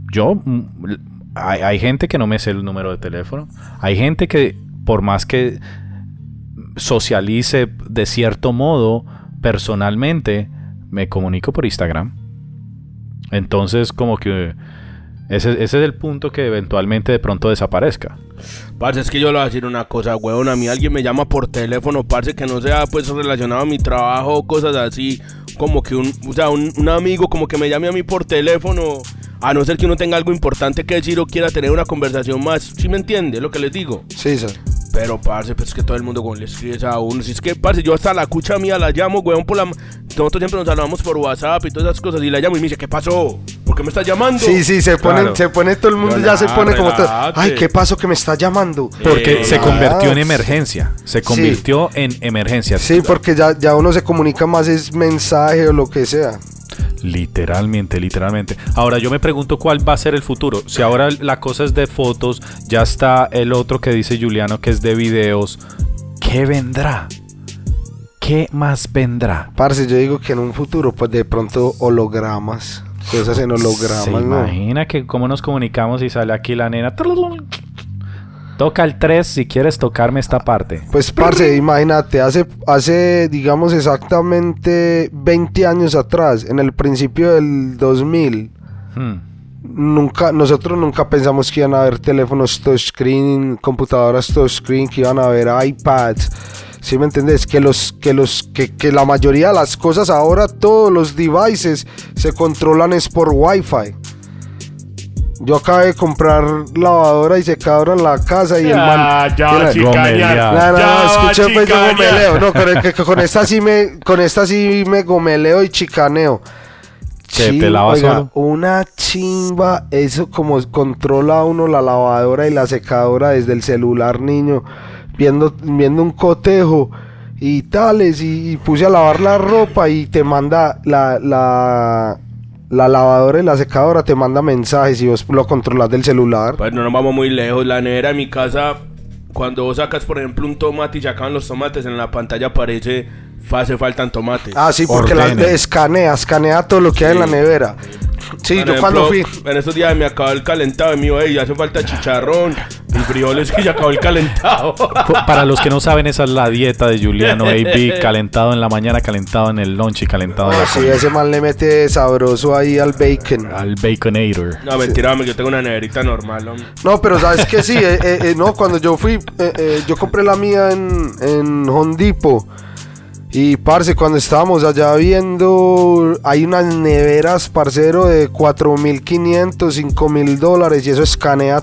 Hay gente que no me sé el número de teléfono. Hay gente que, por más que socialice de cierto modo, personalmente, me comunico por Instagram. Entonces, como que ese es el punto que eventualmente de pronto desaparezca. Parce, es que yo le voy a decir una cosa, huevón. A mí alguien me llama por teléfono, parce, que no sea pues relacionado a mi trabajo o cosas así. Como que un amigo como que me llame a mí por teléfono, a no ser que uno tenga algo importante que decir o quiera tener una conversación más. ¿Sí me entiende lo que les digo? Sí, sir. Pero, parce, pues es que todo el mundo como le escribe a uno. Si es que, parce, yo hasta la cucha mía la llamo, weón, nosotros siempre nos hablamos por WhatsApp y todas esas cosas. Y la llamo y me dice, ¿qué pasó? ¿por qué me está llamando? Sí, se pone todo el mundo, ya se pone como todo. Ay, ¿qué pasó que me está llamando? Porque se convirtió en emergencia. Se convirtió en emergencia. Sí, porque ya uno se comunica más, es mensaje o lo que sea. Literalmente. Ahora yo me pregunto cuál va a ser el futuro. Si ahora la cosa es de fotos, ya está el otro que dice Juliano que es de videos. ¿Qué vendrá? ¿Qué más vendrá? Parce, yo digo que en un futuro, pues de pronto hologramas. Cosas en hologramas, ¿no? ¿Se imagina que cómo nos comunicamos y sale aquí la nena? Toca el 3 si quieres tocarme esta parte. Pues, parce, imagínate, hace digamos exactamente 20 años atrás, en el principio del 2000, nosotros nunca pensamos que iban a haber teléfonos touchscreen, computadoras touchscreen, que iban a haber iPads. ¿Sí me entendés? Que la mayoría de las cosas ahora, todos los devices se controlan es por Wi-Fi. Yo acabé de comprar lavadora y secadora en la casa y el man... escuché pues yo gomeleo. No, con esta sí me gomeleo y chicaneo. ¿Te lavas solo? Una chimba, eso como controla uno la lavadora y la secadora desde el celular, niño. Viendo un cotejo y tales, y puse a lavar la ropa y te manda la lavadora y la secadora, te manda mensajes y vos lo controlas del celular. Pues no nos vamos muy lejos, la nevera de mi casa, cuando vos sacas por ejemplo un tomate y sacan los tomates, en la pantalla aparece hace faltan tomates. Ah, sí, porque escanea todo lo que hay en la nevera. Sí, yo cuando fui. En estos días me acabó el calentado y me dijo, hey, hace falta chicharrón y frijoles, que ya acabó el calentado. Para los que no saben, esa es la dieta de Juliano AB, calentado en la mañana, calentado en el lunch y calentado en la comida. Sí, ese man le mete sabroso ahí al bacon. Al baconator. No, mentira, yo tengo una neverita normal, hombre. No, pero sabes que sí, no, cuando yo fui, yo compré la mía en Home Depot. Y parce, cuando estábamos allá viendo, hay unas neveras, parcero, de $4,500, $5,000, y eso escanea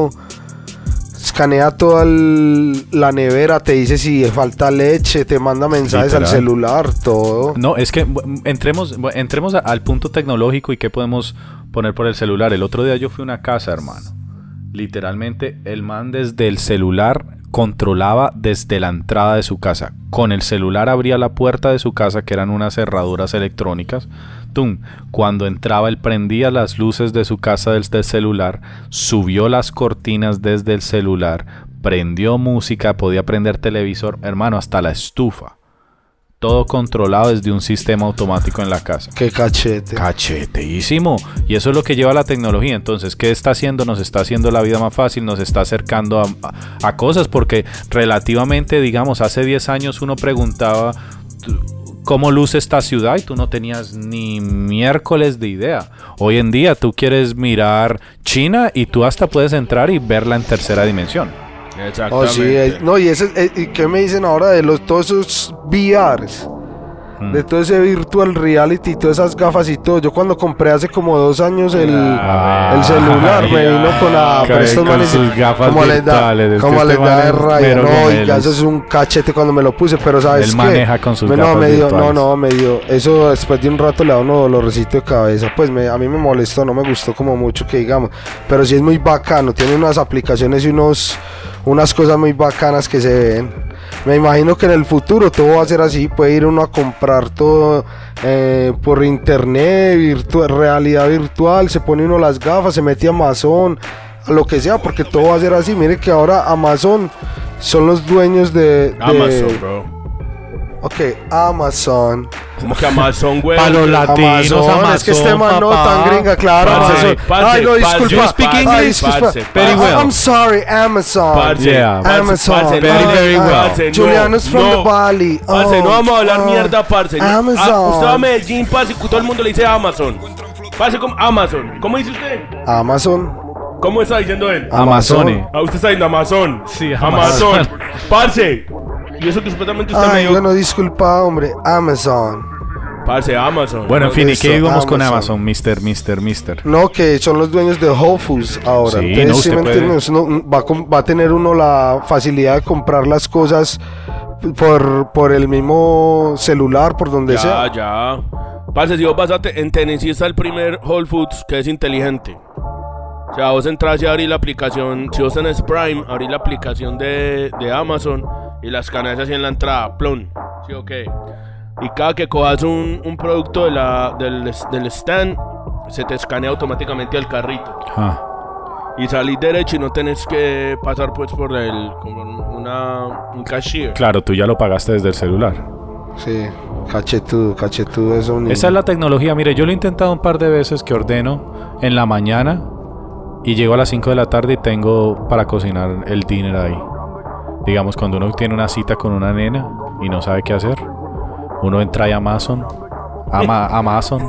toda la nevera, te dice si falta leche, te manda mensajes al celular, todo. No, es que entremos al punto tecnológico y qué podemos poner por el celular. El otro día yo fui a una casa, hermano. Literalmente, el man desde el celular controlaba desde la entrada de su casa. Con el celular abría la puerta de su casa, que eran unas cerraduras electrónicas. Cuando entraba, él prendía las luces de su casa desde el celular, subió las cortinas desde el celular, prendió música, podía prender televisor, hermano, hasta la estufa. Todo controlado desde un sistema automático en la casa. ¡Qué cachete! Cacheteísimo. Y eso es lo que lleva la tecnología. Entonces, ¿qué está haciendo? Nos está haciendo la vida más fácil, nos está acercando a cosas, porque relativamente, digamos, hace 10 años uno preguntaba cómo luce esta ciudad y tú no tenías ni miércoles de idea. Hoy en día tú quieres mirar China y tú hasta puedes entrar y verla en tercera dimensión. Exactamente. Sí, no, y ¿qué me dicen ahora de todos esos VRs? De todo ese virtual reality, todas esas gafas y todo. Yo cuando compré hace como 2 años el celular, me vino con estos manes como les da de raya. No, y ya eso es un cachete cuando me lo puse, pero ¿sabes qué? Él maneja con sus gafas virtuales. Me dio. Eso después de un rato le da uno dolorcito de cabeza. Pues a mí me molestó, no me gustó como mucho que digamos. Pero sí es muy bacano, tiene unas aplicaciones y unas cosas muy bacanas que se ven. Me imagino que en el futuro todo va a ser así, puede ir uno a comprar todo por internet, realidad virtual, se pone uno las gafas, se mete a Amazon, a lo que sea, porque todo va a ser así. Mire que ahora Amazon son los dueños de Amazon, bro. Ok, Amazon. ¿Cómo que Amazon, güey? Para los latinos, Amazon, es que este man no tan gringa, claro. Amazon. Ay, no, disculpa. Disculpa. Very well. I'm sorry, Amazon. Yeah. Amazon. Very well. Juliano's from the Valley. Parce, no vamos a hablar mierda, parce. Amazon. Usted va a Medellín, parce, y todo el mundo le dice Amazon. Parce, como Amazon. ¿Cómo dice usted? Amazon. ¿Cómo está diciendo él? Amazon. Usted está diciendo Amazon. Sí, Amazon. Parce. Y eso que supuestamente usted me dijo. Bueno, disculpa, hombre. Amazon. Parce, Amazon. Bueno, en fin, ¿y qué íbamos con Amazon, mister? No, que son los dueños de Whole Foods ahora. Sí, entonces, no, ¿sí me usted entiendes? Va a tener uno la facilidad de comprar las cosas por el mismo celular, por donde sea. Ya. Parce, si vos vas en Tennessee está el primer Whole Foods que es inteligente. O sea, vos entras y abrís la aplicación, si vos tenés Prime, abrís la aplicación de Amazon y la escaneas así en la entrada, plon, ¿sí o qué? Y cada que cojas un producto del stand, se te escanea automáticamente al carrito. Y salís derecho y no tenés que pasar pues por un cashier. Claro, tú ya lo pagaste desde el celular. Sí, cachetudo eso. Esa es la tecnología. Mire, yo lo he intentado un par de veces que ordeno en la mañana y llego a las 5 de la tarde y tengo para cocinar el dinner ahí. Digamos, cuando uno tiene una cita con una nena y no sabe qué hacer, uno entra a Amazon. Amazon.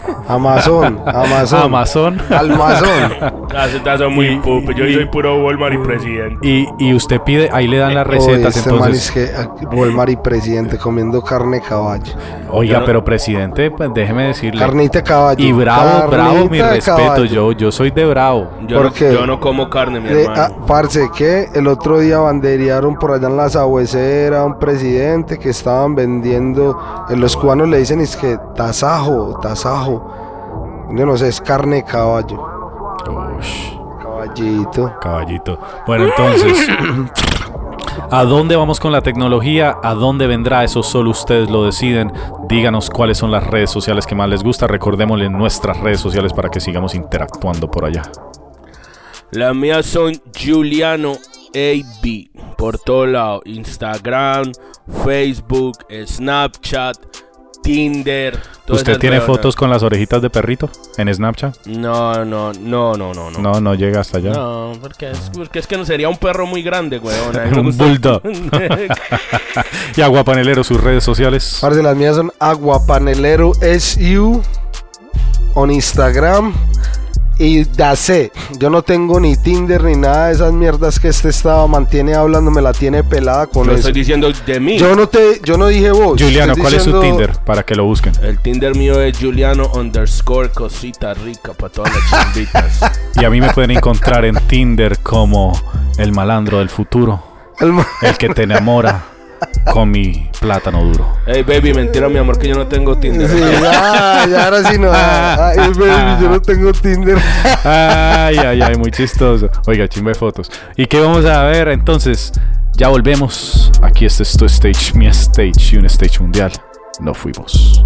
Son muy pup. Yo soy puro Walmart y Presidente. Y usted pide, ahí le dan las recetas. Entonces, man, es que Walmart y Presidente comiendo carne de caballo. Oiga, pero Presidente, pues déjeme decirle. Carnita de caballo. Y bravo, mi respeto. Yo soy de bravo. Yo no como carne, mi hermano. Parce, que el otro día banderearon por allá en la Sabuesera un presidente que estaban vendiendo. Los cubanos le dicen es que tasajo. Yo no sé, es carne de caballo. Ush. Caballito. Bueno, entonces, ¿a dónde vamos con la tecnología? ¿A dónde vendrá? Eso solo ustedes lo deciden. Díganos cuáles son las redes sociales que más les gusta. Recordémosle nuestras redes sociales para que sigamos interactuando por allá. Las mías son Juliano AB por todo lado. Instagram, Facebook, Snapchat, Tinder. ¿Usted tiene fotos con las orejitas de perrito en Snapchat? No. No llega hasta allá. No, porque es que no sería un perro muy grande, weón. Un bulldog. Y Aguapanelero, sus redes sociales. Parce, las mías son Aguapanelero SU en Instagram. Y dase, yo no tengo ni Tinder ni nada de esas mierdas que mantiene hablando, me la tiene pelada con eso. Estoy diciendo de mí. Yo no dije vos. Juliano, ¿cuál es su Tinder? Para que lo busquen. El Tinder mío es Juliano_cosita rica para todas las chimbitas. Y a mí me pueden encontrar en Tinder como el malandro del futuro. El que te enamora con mi plátano duro. Hey baby, mentira mi amor que yo no tengo Tinder. Sí, ya ahora sí no. Ay baby, yo no tengo Tinder. Ay, muy chistoso. Oiga, chimba de fotos. ¿Y qué vamos a ver? Entonces, ya volvemos. Aquí este es tu stage, mi stage y un stage mundial. No fuimos.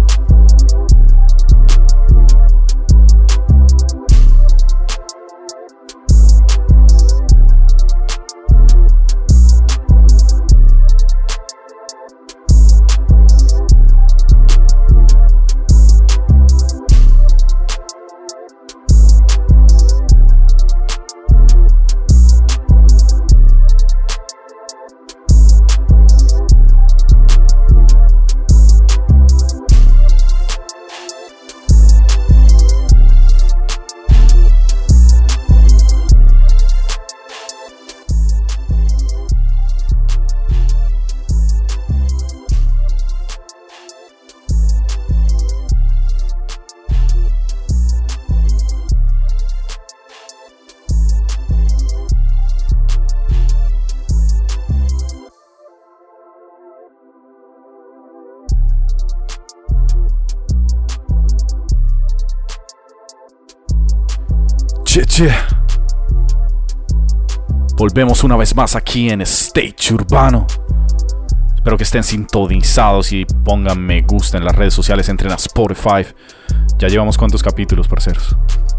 Volvemos una vez más aquí en Stage Urbano. Espero que estén sintonizados y pongan me gusta en las redes sociales, entren a Spotify. Ya llevamos ¿cuántos capítulos, parceros?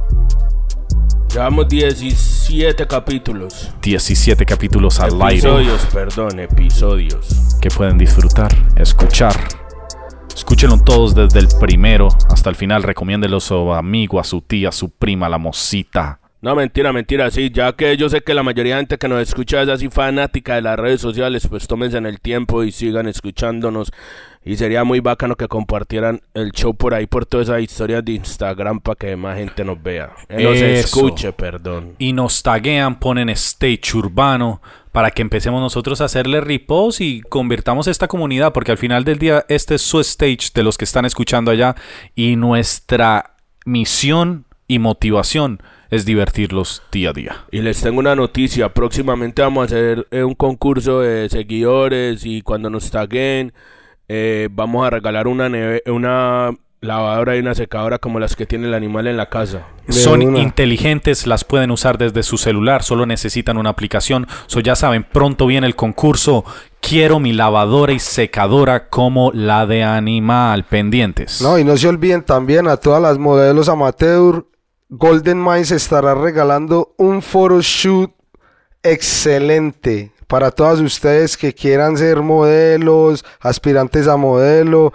Llevamos 17 capítulos. 17 capítulos al aire. Episodios. Que pueden disfrutar, escuchar. Escúchenlo todos desde el primero hasta el final. Recomiéndelo a su amigo, a su tía, a su prima, a la mocita. No, mentira, sí, ya que yo sé que la mayoría de gente que nos escucha es así fanática de las redes sociales, pues tómense en el tiempo y sigan escuchándonos. Y sería muy bacano que compartieran el show por ahí, por todas esas historias de Instagram para que más gente nos vea. Nos escuche, perdón. Y nos taguean, ponen Stage Urbano para que empecemos nosotros a hacerle repost y convirtamos esta comunidad, porque al final del día este es su stage de los que están escuchando allá y nuestra misión y motivación es divertirlos día a día. Y les tengo una noticia, próximamente vamos a hacer un concurso de seguidores y cuando nos taguen vamos a regalar una lavadora y una secadora como las que tiene el animal en la casa. Son inteligentes, las pueden usar desde su celular, solo necesitan una aplicación. Ya saben, pronto viene el concurso. Quiero mi lavadora y secadora como la de Animal. Pendientes. No, y no se olviden también a todas las modelos amateur. Golden Minds estará regalando un photoshoot excelente para todas ustedes que quieran ser modelos, aspirantes a modelo.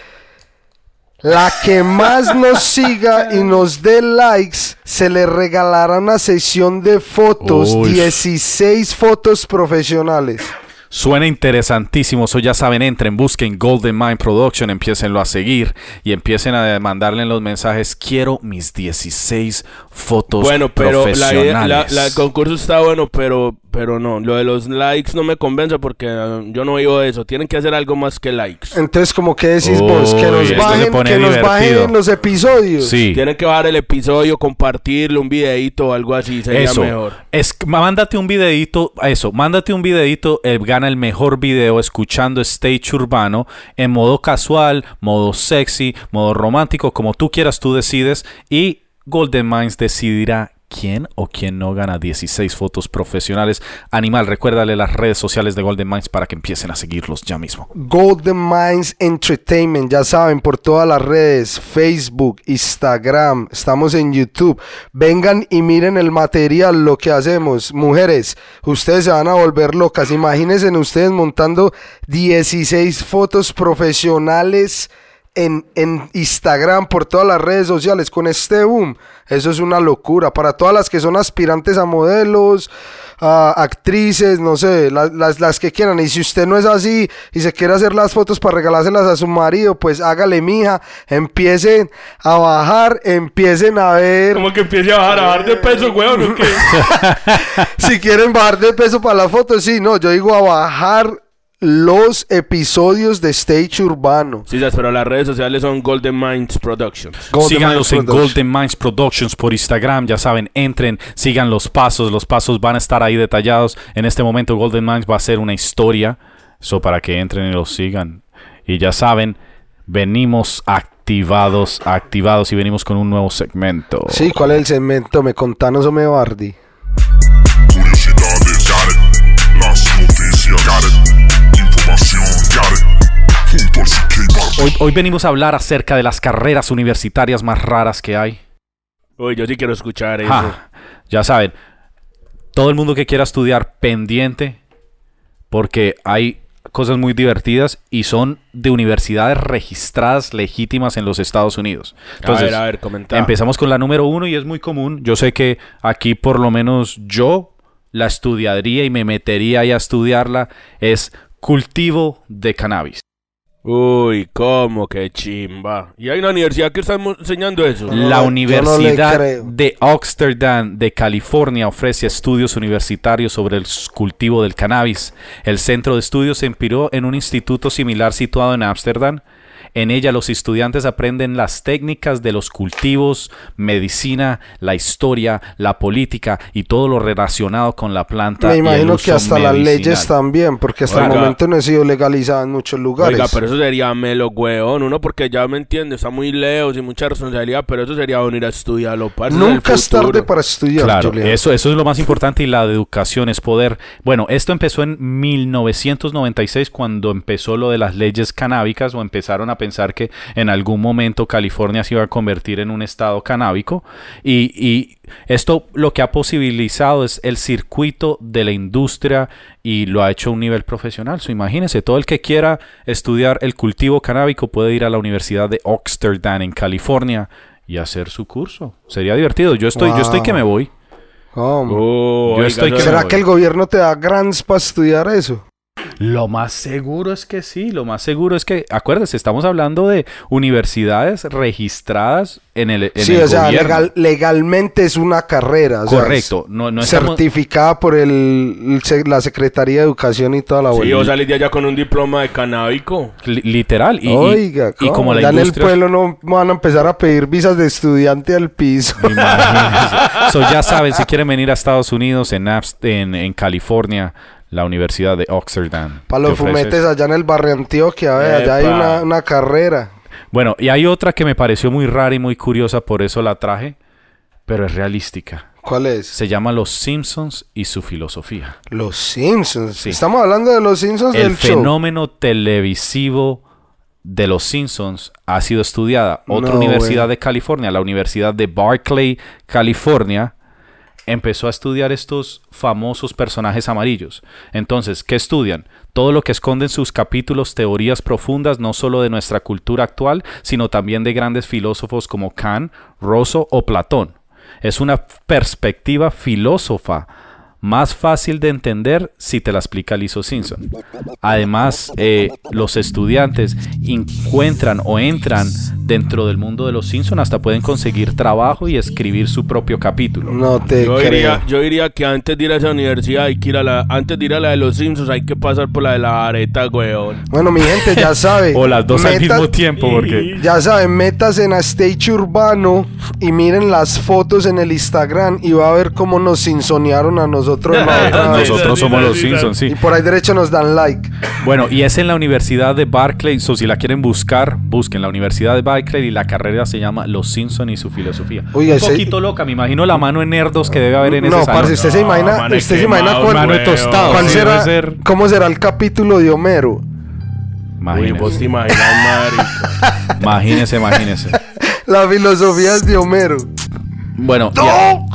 La que más nos siga y nos dé likes, se le regalará una sesión de fotos, 16 fotos profesionales. Suena interesantísimo, ya saben, entren, busquen Golden Mind Production, empiecenlo a seguir y empiecen a mandarle en los mensajes, quiero mis 16 fotos profesionales. El concurso está bueno, pero no, lo de los likes no me convence porque yo no digo eso, tienen que hacer algo más que likes. Entonces, ¿como que decís vos? Que nos bajen los episodios. Sí. Tienen que bajar el episodio, compartirlo, un videito o algo así, sería mejor. Mándate un videito, gana el mejor video escuchando Stage Urbano en modo casual, modo sexy, modo romántico, como tú quieras, tú decides, y Golden Minds decidirá quién o quién no gana 16 fotos profesionales. Animal, recuérdale las redes sociales de Golden Minds para que empiecen a seguirlos ya mismo. Golden Minds Entertainment, ya saben, por todas las redes, Facebook, Instagram, estamos en YouTube. Vengan y miren el material, lo que hacemos. Mujeres, ustedes se van a volver locas. Imagínense ustedes montando 16 fotos profesionales en Instagram, por todas las redes sociales, con este boom. Eso es una locura. Para todas las que son aspirantes a modelos, actrices, no sé, las que quieran. Y si usted no es así y se quiere hacer las fotos para regalárselas a su marido, pues hágale, mija. Empiecen a bajar, empiecen a ver. ¿Cómo que empiece a bajar de peso, weón? ¿O qué? Si quieren bajar de peso para las fotos, sí, no, yo digo a bajar los episodios de Stage Urbano. Sí, pero las redes sociales son Golden Minds Productions. Síganlos en Golden Minds Productions por Instagram, ya saben, entren, sigan los pasos van a estar ahí detallados. En este momento Golden Minds va a ser una historia, para que entren y los sigan. Y ya saben, venimos activados y venimos con un nuevo segmento. Sí, ¿cuál es el segmento? ¿Me contanos o me Bardi? Curiosidades, las noticias, Hoy venimos a hablar acerca de las carreras universitarias más raras que hay. Uy, yo sí quiero escuchar eso. Ya saben, todo el mundo que quiera estudiar, pendiente, porque hay cosas muy divertidas y son de universidades registradas legítimas en los Estados Unidos. Entonces, a ver, comenta. Empezamos con la número 1 y es muy común. Yo sé que aquí por lo menos yo la estudiaría y me metería ahí a estudiarla. Es cultivo de cannabis. Uy, ¿cómo? ¡Qué chimba! ¿Y hay una universidad que está enseñando eso? La Universidad de Oxford de California ofrece estudios universitarios sobre el cultivo del cannabis. El centro de estudios se inspiró en un instituto similar situado en Ámsterdam. En ella los estudiantes aprenden las técnicas de los cultivos, medicina, la historia, la política y todo lo relacionado con la planta. Me imagino que hasta medicinal. Las leyes también, porque hasta el momento no ha sido legalizada en muchos lugares. Oiga, pero eso sería melo, weón. Uno porque ya me entiende, está muy lejos y mucha responsabilidad, pero eso sería venir a estudiarlo. Nunca es tarde para estudiar. Claro, eso es lo más importante y la de educación es poder. Bueno, esto empezó en 1996 cuando empezó lo de las leyes canábicas o empezaron a pensar que en algún momento California se iba a convertir en un estado canábico y esto lo que ha posibilitado es el circuito de la industria y lo ha hecho a un nivel profesional. Imagínense, todo el que quiera estudiar el cultivo canábico puede ir a la Universidad de Oxford en California y hacer su curso. Sería divertido. Yo estoy que me voy. ¿Será que el gobierno te da grants para estudiar eso? Lo más seguro es que sí, acuérdese, estamos hablando de universidades registradas en el gobierno. Legalmente es una carrera. Correcto. No certificada por la Secretaría de Educación y toda la vuelta. Sí, o salís de allá con un diploma de canábico. Literal. Oiga, y como la industria... en el pueblo no van a empezar a pedir visas de estudiante al piso. Imagínense. Ya saben, si quieren venir a Estados Unidos, en California, la Universidad de Oxford. Para los fumetes allá en el barrio Antioquia, allá hay una carrera. Bueno, y hay otra que me pareció muy rara y muy curiosa, por eso la traje, pero es realística. ¿Cuál es? Se llama Los Simpsons y su filosofía. Los Simpsons. Sí. Estamos hablando de los Simpsons El del show. fenómeno televisivo de Los Simpsons ha sido estudiada. Otra No, universidad güey. de California, la Universidad de Berkeley, California, empezó a estudiar estos famosos personajes amarillos. Entonces, ¿qué estudian? Todo lo que esconden sus capítulos, teorías profundas, no solo de nuestra cultura actual, sino también de grandes filósofos como Kant, Rousseau o Platón. Es una perspectiva filósofa más fácil de entender si te la explica Lizzo Simpson. Además, los estudiantes encuentran o entran dentro del mundo de los Simpson, hasta pueden conseguir trabajo y escribir su propio capítulo. No te creo. Yo diría que antes de ir a esa universidad hay que ir a la... Antes de ir a la de los Simpsons hay que pasar por la de la areta, weón. Bueno, mi gente, ya sabe. O las dos al mismo tiempo, porque... Ya saben, metas en Stage Urbano y miren las fotos en el Instagram y va a ver cómo nos sinsonearon a nosotros. Nosotros somos los Simpsons, sí. Y por ahí derecho nos dan like. Bueno, y es en la Universidad de Berkeley. Si la quieren buscar, busquen la Universidad de Berkeley y la carrera se llama Los Simpsons y su filosofía. Oiga, un poquito loca, me imagino la mano en nerdos que debe haber en ese salón. No, parce, usted se imagina, mano, usted se quemado, imagina mano de tostado. cuál Sí, será, debe ser. cómo será el capítulo de Homero. Uy, Imagínese, vos te imaginas, marica. imagínese. La filosofía es de Homero. Bueno, ¡No!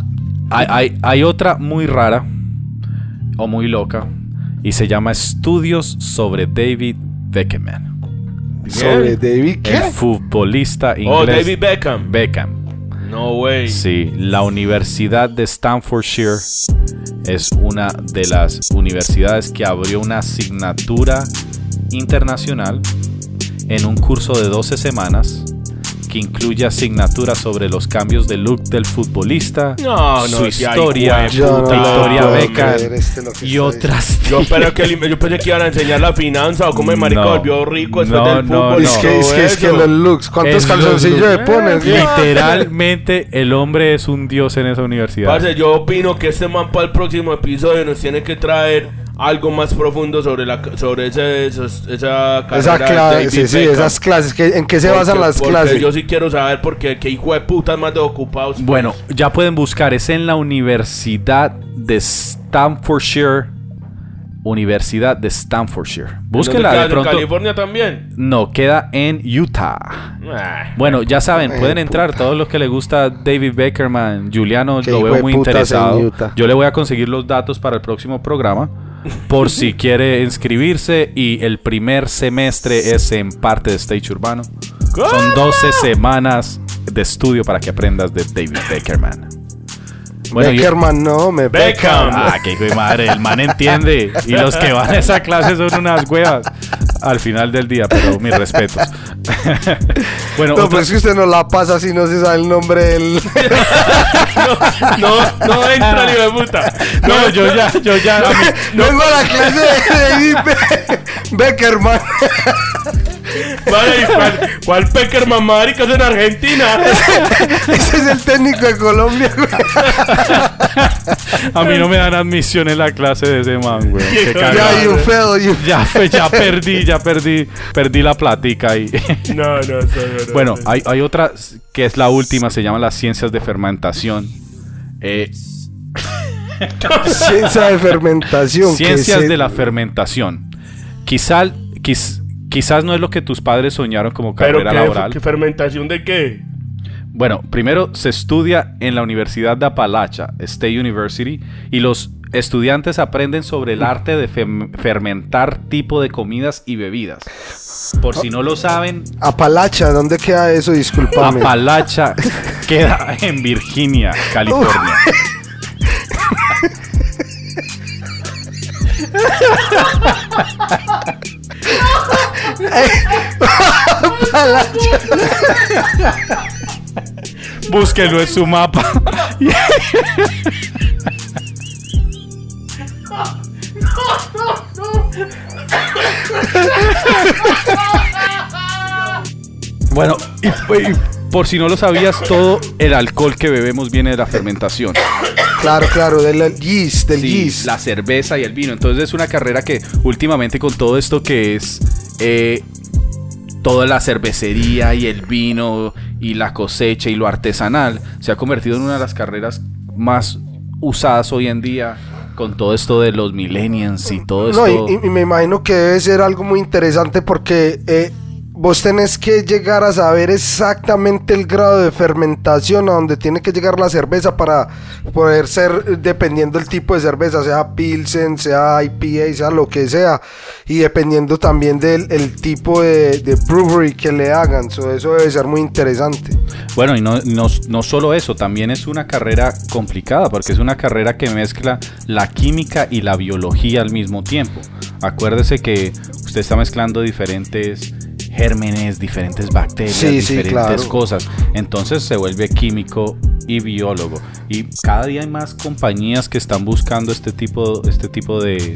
hay otra muy rara o muy loca y se llama Estudios sobre David Beckham. Sobre David, ¿qué? El futbolista inglés. Oh, David Beckham. Beckham. No way. Sí, la Universidad de Staffordshire es una de las universidades que abrió una asignatura internacional en un curso de 12 semanas que incluye asignaturas sobre los cambios de look del futbolista, su historia, Yo no Victoria puedo Beckham creer lo que y está otras. Yo pensé que iban a enseñar la finanza o cómo el marica No. volvió rico después No, del no, fútbol. no. Es que los looks, ¿cuántos Es los calzoncillos le looks. pones? Literalmente el hombre es un dios en esa universidad. Parce, yo opino que este man para el próximo episodio nos tiene que traer algo más profundo sobre esa carrera Esa de clase, David sí, Beckham. esas clases, ¿en qué se basan las Porque clases? yo sí quiero saber porque qué hijo de putas más de ocupados. Bueno, ya pueden buscar, es en la Universidad de Staffordshire. Universidad de Staffordshire. Búsquenla de ¿En pronto. California también? No, queda en Utah. Ah. Bueno, ya saben, pueden puta. entrar todos los que les gusta David Beckerman. Juliano Qué lo hijo veo de muy putas en interesado. Utah. Yo le voy a conseguir los datos para el próximo programa por si quiere inscribirse, y el primer semestre es en parte de Stage Urbano. Son 12 semanas de estudio para que aprendas de David Beckerman. Bueno, Beckerman, no, me Beckham. Ah, qué hijo de madre, el man entiende. Y los que van a esa clase son unas huevas al final del día, pero mis respetos. Bueno, No, otra- pues es que usted no la pasa si no se sabe el nombre del... No entra ni de puta. no, yo ya, a mí- No vengo a la clase de David Beckerman. Vale, ¿cuál Beckerman, marica? Es en Argentina. Ese es el técnico de Colombia, güey. a mí no me dan admisión en la clase de ese man, güey. Qué Ya, cagada. Ya, you fail, Ya perdí la platica ahí. No. Bueno, hay otra que es la última, se llama las ciencias de fermentación. Ciencia de fermentación. Ciencias de la fermentación. Quizás no es lo que tus padres soñaron como carrera laboral. ¿Qué fermentación de qué? Bueno, primero se estudia en la Universidad de Appalachia, State University, y los estudiantes aprenden sobre el arte de fermentar tipo de comidas y bebidas. Por si no lo saben, Apalacha, ¿dónde queda eso? Discúlpame. Appalachia queda en Virginia, California. Búsquenlo en su mapa. Bueno, y por si no lo sabías, todo el alcohol que bebemos viene de la fermentación. Claro, del yeast, Sí, yeast. la cerveza y el vino. Entonces es una carrera que últimamente con todo esto que es toda la cervecería y el vino y la cosecha y lo artesanal se ha convertido en una de las carreras más usadas hoy en día, con todo esto de los millennials y todo esto. No, y me imagino que debe ser algo muy interesante porque vos tenés que llegar a saber exactamente el grado de fermentación a donde tiene que llegar la cerveza para poder ser, dependiendo del tipo de cerveza, sea Pilsen, sea IPA, sea lo que sea, y dependiendo también del el tipo de brewery que le hagan. Eso debe ser muy interesante. Bueno, y no solo eso, también es una carrera complicada, porque es una carrera que mezcla la química y la biología al mismo tiempo. Acuérdese que usted está mezclando diferentes gérmenes, diferentes bacterias, diferentes cosas. Entonces se vuelve químico y biólogo. Y cada día hay más compañías que están buscando este tipo de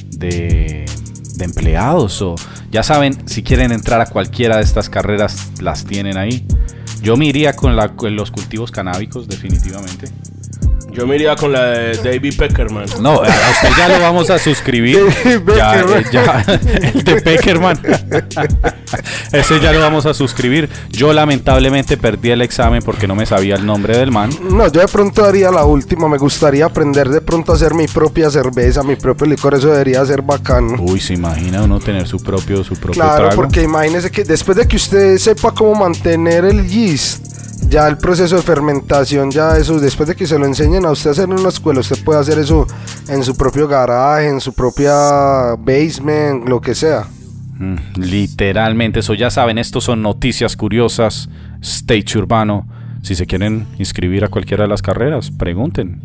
empleados. O ya saben, si quieren entrar a cualquiera de estas carreras, las tienen ahí. Yo me iría con los cultivos canábicos, definitivamente. Yo me iría con la de David Peckerman. No, a usted ya lo vamos a suscribir. Ya, el de Peckerman. Ese ya lo vamos a suscribir. Yo lamentablemente perdí el examen porque no me sabía el nombre del man. No, yo de pronto haría la última. Me gustaría aprender de pronto a hacer mi propia cerveza, mi propio licor. Eso debería ser bacano. Uy, se imagina uno tener su propio claro, trago. Porque imagínese que después de que usted sepa cómo mantener el yeast, ya el proceso de fermentación, ya eso, después de que se lo enseñen a usted a hacer en una escuela, usted puede hacer eso en su propio garaje, en su propia basement, lo que sea. Literalmente, eso ya saben, estos son noticias curiosas. Stage Urbano. Si se quieren inscribir a cualquiera de las carreras, pregunten.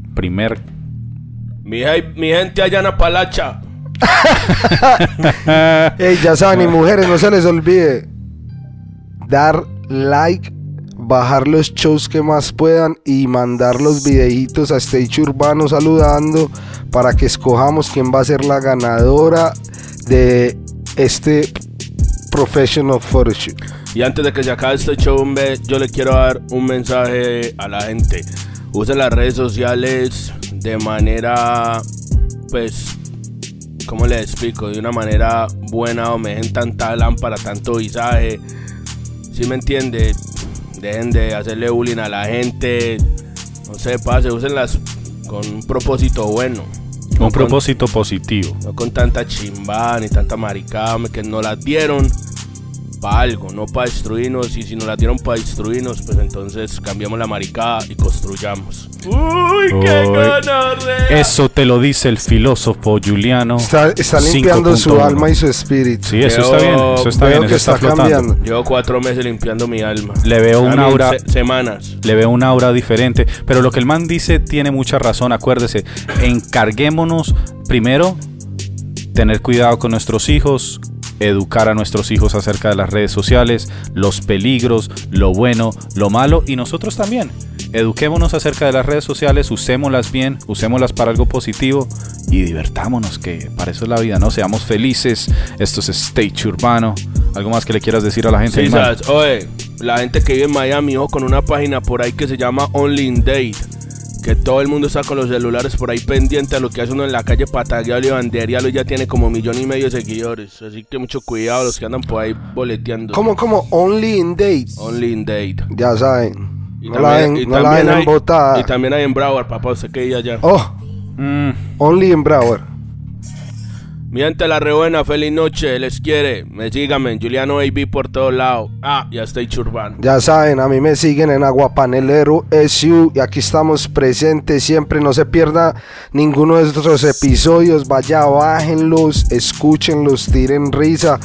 Mi gente allá en Apalacha. Ey, ya saben, y mujeres, no se les olvide dar like, bajar los shows que más puedan y mandar los videitos a Stage Urbano saludando para que escojamos quién va a ser la ganadora de este Professional Photoshoot. Y antes de que se acabe este show, yo le quiero dar un mensaje a la gente. Usen las redes sociales de manera, pues, ¿cómo les explico? De una manera buena, o me dejen tanta lámpara, tanto visaje. ¿Sí me entiende? Dejen de hacerle bullying a la gente. No se pase, úsenlas con un propósito bueno. Un propósito positivo. No con tanta chimba ni tanta maricada, que nos las dieron para algo, no para destruirnos. Y si nos las dieron para destruirnos, pues entonces cambiamos la maricada y construyamos. ¡Uy, qué ganas de! Eso te lo dice el filósofo Juliano. Está limpiando su alma y su espíritu. Sí, eso está bien. Eso está bien. Eso está cambiando. Llevo 4 meses limpiando mi alma. Le veo un aura. Semanas. Le veo un aura diferente. Pero lo que el man dice tiene mucha razón. Acuérdese. Encarguémonos primero, tener cuidado con nuestros hijos. Educar a nuestros hijos acerca de las redes sociales, los peligros, lo bueno, lo malo, y nosotros también. Eduquémonos acerca de las redes sociales, usémoslas bien, usémoslas para algo positivo y divertámonos, que para eso es la vida, ¿no? Seamos felices. Esto es Stage Urbano. ¿Algo más que le quieras decir a la gente? Sí, sabes, oye, la gente que vive en Miami, ojo, con una página por ahí que se llama Only in Date, que todo el mundo está con los celulares por ahí pendiente a lo que hace uno en la calle patagueado y banderealo, y ya tiene como 1,5 millones de seguidores. Así que mucho cuidado los que andan por ahí boleteando. ¿Cómo? Only in Date. Only in Date. Ya saben. Y no la den botada. Y también hay en Broward, papá, usted que iba allá. Oh, Only in Broward. Mi gente, la rebuena, feliz noche, les quiere. Me síganme, Juliano AB por todos lados. Y a Stage Urbano. Ya saben, a mí me siguen en Aguapanelero SU y aquí estamos presentes siempre. No se pierda ninguno de estos episodios. Vaya, bájenlos, escúchenlos, tiren risa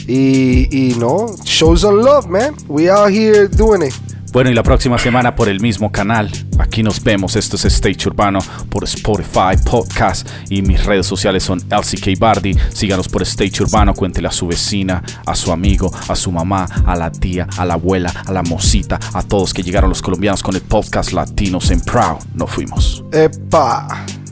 y no, show some love, man. We out here doing it. Bueno, y la próxima semana por el mismo canal. Aquí nos vemos. Esto es Stage Urbano por Spotify Podcast. Y mis redes sociales son LCK Bardi. Síganos por Stage Urbano. Cuéntele a su vecina, a su amigo, a su mamá, a la tía, a la abuela, a la mocita, a todos que llegaron los colombianos con el podcast Latinos en Proud. Nos fuimos. Epa.